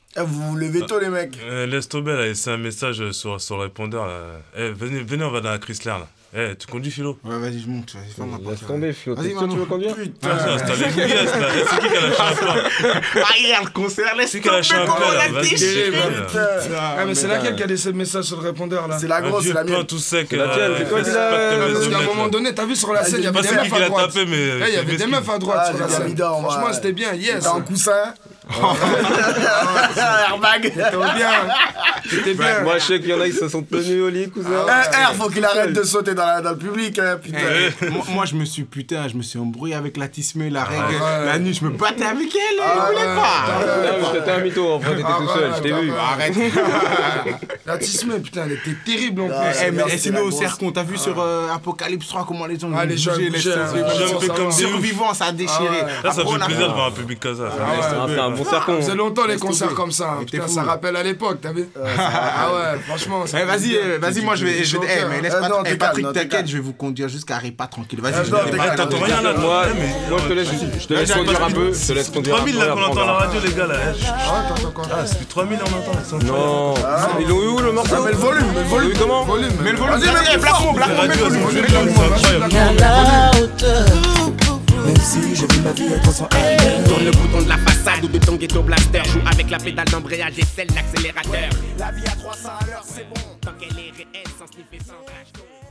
Vous vous levez tôt, les mecs. Laisse tomber, là, c'est un message sur le répondeur, là. Venez, on va dans la Chrysler, là. Tu conduis, Philo? Ouais, vas-y, je monte. Vas-y, ferme la porte. Laisse tomber, Philo. Vas-y, T'es sûr que tu veux conduire? Putain. C'est les bouillages, là. C'est qui a lâché un plat? Ah, hier, le concert, laisse C'est qui a lâché un plat, là? Vas-y, Terrible, putain. Ah, mais c'est laquelle qui a laissé le message sur le répondeur là? C'est la Un grosse, c'est vieux la pain mienne. tout sec. C'est la tienne, c'est toi qui l'as- Parce qu'à un moment donné, t'as vu sur la scène, il y avait pas des c'est qui meufs à l'a droite. tapé, mais. Il y avait des meufs à droite Ah, sur la les scène. Gabida, on va- Franchement, c'était bien, yes. T'es en coussin. Airbag. C'était bien. C'était bien. Moi, je sais qu'il y en a qui se sont tenus au lit, cousin. Faut qu'il arrête de sauter dans le public, hein, putain. Moi, je me suis embrouillé avec la Tismé, la règle. La nuit, je me battais avec elle, elle voulait Non, pas. mais t'étais un mytho, en fait, t'étais tout seul, je t'ai vu. Arrête. La Tismé, putain, elle était terrible en plus. bien, Mais c'était sinon, la au grosse. Sercon, t'as vu sur Apocalypse 3 comment les gens Ah, les gens bougeaient, bougeaient, Jumper comme des ouf. survivants, ça a déchiré. Là, ça Après, on fait a plaisir de voir un public comme ça. C'est un bon serpent. Ça faisait longtemps les concerts comme ça. C'était Putain, fou. ça rappelle à l'époque, t'as vu? Ah ouais, franchement. ça Eh, fait plaisir. vas-y, moi je vais. Mais laisse Non, pas. t'es Patrick, calme, t'es t'inquiète, calme. je vais vous conduire jusqu'à Répa tranquille. Vas-y, je non, vais t'es pas. calme. T'entends rien là? Moi, mais. je te laisse conduire un peu, je te laisse conduire un 3000 peu. là et qu'on après, entend à la on verra. radio, les gars là. Ah, t'entends quoi? Ah, c'est plus 3000 on entend. C'est incroyable. Non, ils l'ont eu où le morceau? Mais le volume, mais le volume. Comment? Mais le volume, Vas-y, vas-y, Blackmon, La radio, c'est incroyable. Même si je vis ma vie être sans elle. Tourne le bouton de la façade ou de ton ghetto blaster. Joue avec la pédale d'embrayage et celle d'accélérateur. La vie à 300 à l'heure, c'est bon. Tant qu'elle est réelle, sans sniffer, sans acheter.